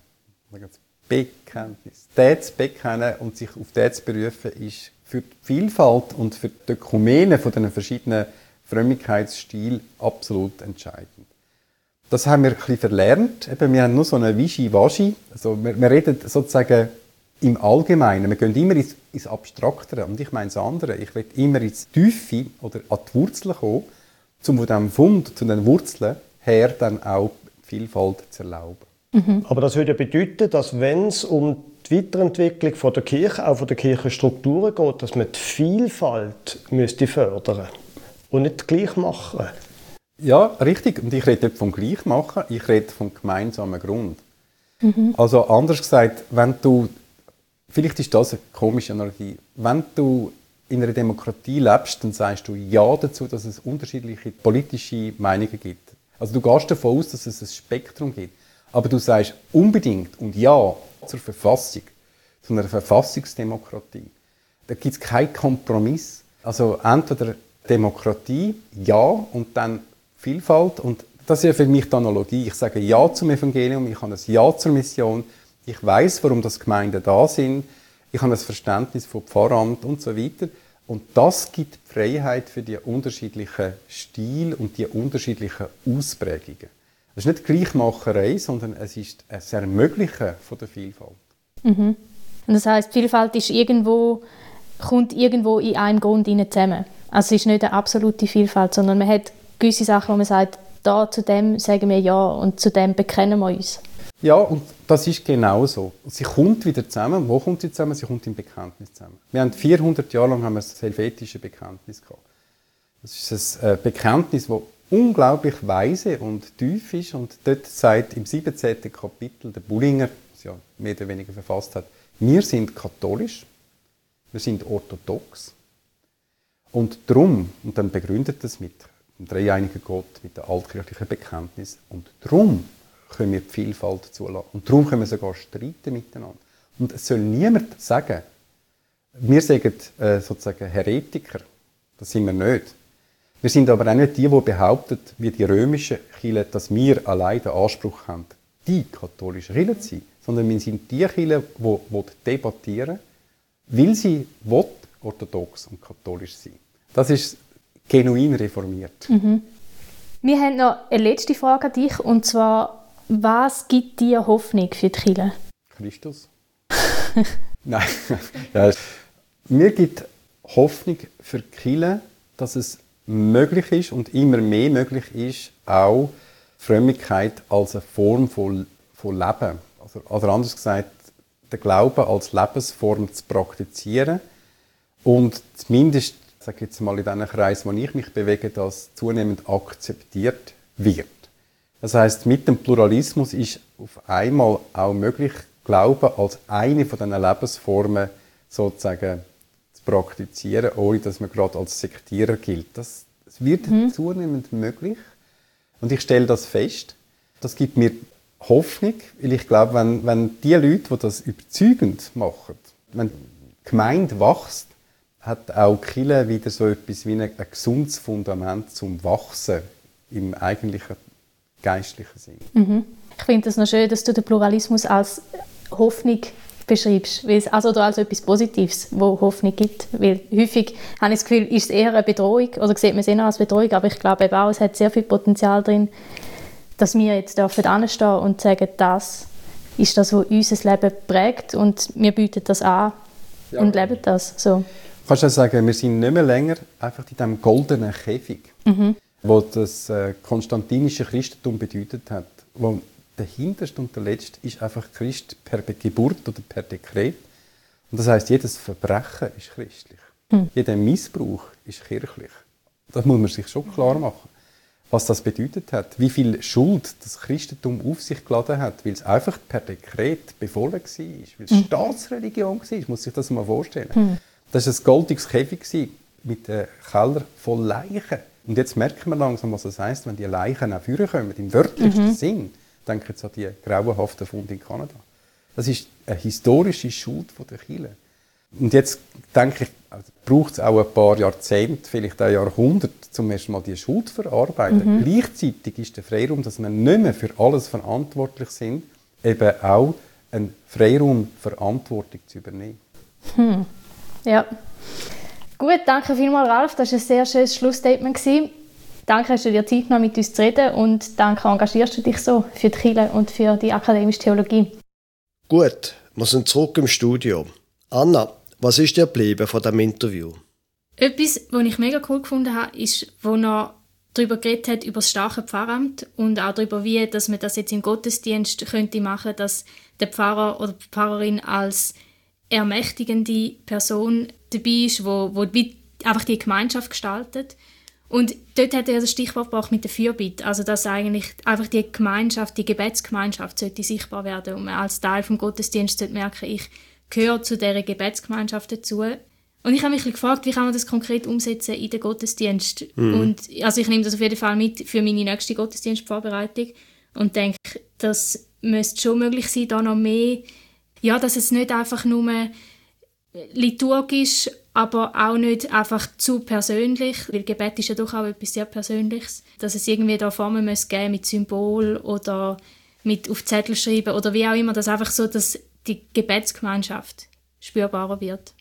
Bekenntnis, den zu bekennen und sich auf den zu berufen, ist für die Vielfalt und für die Ökumene von den verschiedenen Frömmigkeitsstilen absolut entscheidend. Das haben wir ein bisschen verlernt. Eben, wir haben nur so eine Wischi-Waschi. Also wir reden sozusagen im Allgemeinen. Wir gehen immer ins Abstraktere. Und ich meine das andere. Ich will immer ins Tiefe oder an die Wurzeln kommen, um von diesem Fund, zu den Wurzeln her dann auch Vielfalt zu erlauben. Mhm. Aber das würde ja bedeuten, dass wenn es um die Weiterentwicklung von der Kirche, auch von der Kirchenstrukturen geht, dass man die Vielfalt müsste fördern und nicht gleich machen. Ja, richtig. Und ich rede nicht vom Gleichmachen, ich rede vom gemeinsamen Grund. Mhm. Also anders gesagt, vielleicht ist das eine komische Analogie, wenn du in einer Demokratie lebst, dann sagst du Ja dazu, dass es unterschiedliche politische Meinungen gibt. Also du gehst davon aus, dass es ein Spektrum gibt. Aber du sagst unbedingt und Ja zur Verfassung, zu einer Verfassungsdemokratie. Da gibt es keinen Kompromiss. Also entweder Demokratie, Ja, und dann Vielfalt. Und das ist ja für mich die Analogie. Ich sage Ja zum Evangelium, ich habe ein Ja zur Mission, ich weiss, warum das Gemeinden da sind, ich habe ein Verständnis vom Pfarramt und so weiter. Und das gibt Freiheit für die unterschiedlichen Stile und die unterschiedlichen Ausprägungen. Es ist nicht Gleichmacherei, sondern es ist ein Ermöglichen von der Vielfalt. Mhm. Und das heisst, Vielfalt ist kommt irgendwo in einen Grund zusammen. Also es ist nicht eine absolute Vielfalt, sondern man hat gewisse Sachen, wo man sagt, da zu dem sagen wir Ja und zu dem bekennen wir uns. Ja, und das ist genau so. Sie kommt wieder zusammen. Wo kommt sie zusammen? Sie kommt im Bekenntnis zusammen. Wir haben 400 Jahre lang das helvetische Bekenntnis gehabt. Das ist ein Bekenntnis, das unglaublich weise und tief ist. Und dort sagt im 17. Kapitel der Bullinger, das ja mehr oder weniger verfasst hat, wir sind katholisch, wir sind orthodox. Und darum, und dann begründet das mit dem dreieinigen Gott, mit dem altkirchlichen Bekenntnis, und darum können wir die Vielfalt zulassen. Und darum können wir sogar streiten miteinander. Und es soll niemand sagen, wir sagen sozusagen Heretiker. Das sind wir nicht. Wir sind aber auch nicht die behaupten, wie die römische Kirche, dass wir allein den Anspruch haben, die katholische Kirche zu sein. Sondern wir sind die Kirche, die debattieren, weil sie will, orthodox und katholisch sein. Das ist genuin reformiert. Wir haben noch eine letzte Frage an dich, und zwar, was gibt dir Hoffnung für die Kirche? Christus? Nein. Ja, mir gibt Hoffnung für die Kirche, dass es möglich ist und immer mehr möglich ist, auch Frömmigkeit als eine Form von Leben. Also anders gesagt, den Glauben als Lebensform zu praktizieren und zumindest, sage ich jetzt mal in diesen Kreis, wo ich mich bewege, das zunehmend akzeptiert wird. Das heisst, mit dem Pluralismus ist auf einmal auch möglich, Glauben als eine von diesen Lebensformen sozusagen zu praktizieren, ohne dass man gerade als Sektierer gilt. Das wird zunehmend möglich. Und ich stelle das fest. Das gibt mir Hoffnung, weil ich glaube, wenn die Leute, die das überzeugend machen, wenn die Gemeinde wächst, hat auch die Kirche wieder so etwas wie ein gesundes Fundament zum Wachsen im eigentlichen geistlichen Sinn. Ich finde es noch schön, dass du den Pluralismus als Hoffnung beschreibst, oder als etwas Positives, wo Hoffnung gibt. Weil häufig habe ich das Gefühl, ist es eher eine Bedrohung, oder sieht man es eher als Bedrohung, aber ich glaube eben auch, es hat sehr viel Potenzial drin, dass wir jetzt anstehen und sagen, das ist das, was unser Leben prägt, und wir bieten das an und leben das. So. Kannst du sagen, wir sind nicht mehr länger einfach in diesem goldenen Käfig, wo das konstantinische Christentum bedeutet hat, wo der Hinterste und der Letzte ist einfach Christ per Geburt oder per Dekret. Und das heisst, jedes Verbrechen ist christlich. Jeder Missbrauch ist kirchlich. Das muss man sich schon klar machen, was das bedeutet hat. Wie viel Schuld das Christentum auf sich geladen hat, weil es einfach per Dekret befohlen war, weil es Staatsreligion war. Muss sich das mal vorstellen. Das war ein goldiges Käfig mit einem Keller voll Leichen. Und jetzt merken wir langsam, was das heisst, wenn die Leichen auch vorkommen, im wörtlichsten Sinn. Denken jetzt an die grauenhaften Funde in Kanada. Das ist eine historische Schuld der Kirche. Und jetzt denke ich, braucht es auch ein paar Jahrzehnte, vielleicht ein Jahrhundert, zum ersten Mal diese Schuld zu verarbeiten. Gleichzeitig ist der Freiraum, dass wir nicht mehr für alles verantwortlich sind, eben auch ein Freiraum, Verantwortung zu übernehmen. Ja. Gut, danke vielmals, Ralf. Das war ein sehr schönes Schlussstatement. Danke, dass du dir Zeit genommen, mit uns zu reden, und danke, engagierst du dich so für die Kirche und für die akademische Theologie. Gut, wir sind zurück im Studio. Anna, was ist dir geblieben von diesem Interview? Etwas, was ich mega cool gefunden habe, ist, wo er darüber geredet hat, über das starke Pfarramt und auch darüber, wie dass man das jetzt im Gottesdienst könnte machen, dass der Pfarrer oder die Pfarrerin als ermächtigende Person dabei ist, wo einfach die Gemeinschaft gestaltet. Und dort hat er das Stichwort gebracht mit der Fürbitte, also dass eigentlich einfach die Gemeinschaft, die Gebetsgemeinschaft sollte sichtbar werden und man als Teil des Gottesdienstes sollte merken, ich gehöre zu dieser Gebetsgemeinschaft dazu. Und ich habe mich gefragt, wie kann man das konkret umsetzen in den Gottesdienst? Und also ich nehme das auf jeden Fall mit für meine nächste Gottesdienstvorbereitung und denke, das müsste schon möglich sein, da noch mehr, ja, dass es nicht einfach nur liturgisch, aber auch nicht einfach zu persönlich, weil Gebet ist ja doch auch etwas sehr Persönliches, dass es irgendwie da Formen muss geben mit Symbol oder mit auf Zettel schreiben oder wie auch immer, dass einfach so, dass die Gebetsgemeinschaft spürbarer wird.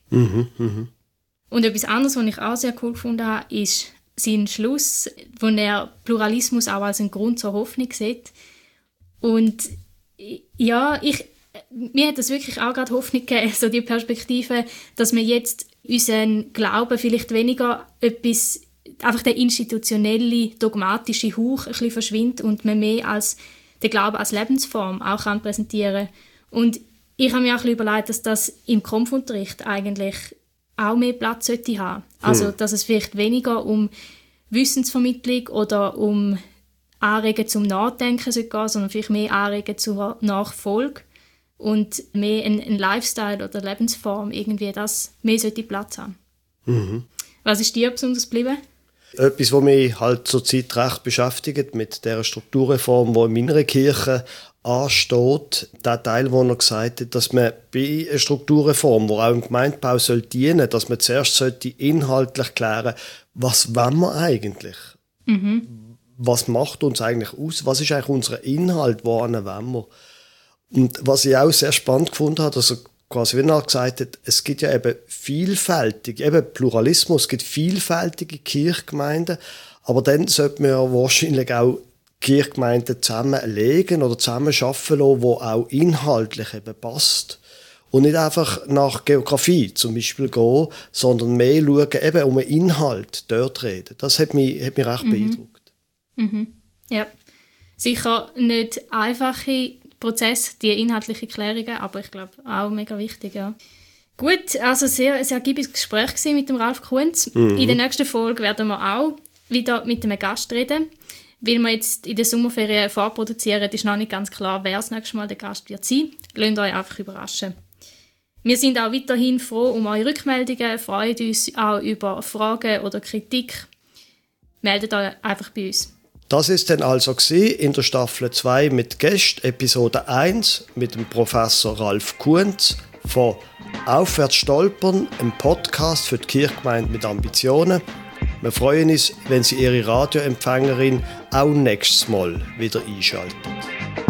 Und etwas anderes, was ich auch sehr cool gefunden habe, ist sein Schluss, wo er Pluralismus auch als einen Grund zur Hoffnung sieht. Und ja, mir hat das wirklich auch gerade Hoffnung gegeben, so die Perspektive, dass wir jetzt unseren Glauben vielleicht weniger etwas, einfach der institutionelle, dogmatische Hauch ein bisschen verschwindet und man mehr als den Glauben als Lebensform auch kann präsentieren. Und ich habe mir auch ein bisschen überlegt, dass das im Konfunterricht eigentlich auch mehr Platz sollte haben. Also, dass es vielleicht weniger um Wissensvermittlung oder um Anregen zum Nachdenken sollte gehen, sondern vielleicht mehr Anregen zur Nachfolge und mehr ein Lifestyle oder Lebensform, irgendwie das mehr sollte Platz haben. Was ist dir besonders geblieben? Etwas, was mich halt zurzeit recht beschäftigt mit der Strukturreform, die in meiner Kirche ansteht, der Teil, wo er gesagt hat, dass man bei einer Strukturreform, die auch im Gemeindebau dienen soll, dass man zuerst inhaltlich klären sollte, was wollen wir eigentlich? Was macht uns eigentlich aus? Was ist eigentlich unser Inhalt? Wohin wollen wir? Und was ich auch sehr spannend gefunden habe, dass er quasi, wie er gesagt hat, es gibt ja eben eben Pluralismus, es gibt vielfältige Kirchgemeinden, aber dann sollte man ja wahrscheinlich auch Kirchgemeinden zusammenlegen oder zusammenschaffen lassen, wo auch inhaltlich eben passt. Und nicht einfach nach Geografie zum Beispiel gehen, sondern mehr schauen, eben um einen Inhalt dort reden. Das hat mich recht beeindruckt. Mhm. Ja, sicher nicht einfache Prozess, die inhaltliche Klärungen, aber ich glaube auch mega wichtig, ja. Gut, also sehr ergiebiges Gespräch mit dem Ralf Kunz. In der nächsten Folge werden wir auch wieder mit einem Gast reden. Weil wir jetzt in der Sommerferien vorproduzieren, ist noch nicht ganz klar, wer das nächste Mal der Gast wird sein. Lasst euch einfach überraschen. Wir sind auch weiterhin froh um eure Rückmeldungen, freuen uns auch über Fragen oder Kritik. Meldet euch einfach bei uns. Das ist dann also in der Staffel 2 mit Gästen, Episode 1 mit dem Professor Ralf Kunz von «Aufwärts stolpern», einem Podcast für die Kirchgemeinde mit Ambitionen. Wir freuen uns, wenn Sie Ihre Radioempfängerin auch nächstes Mal wieder einschalten.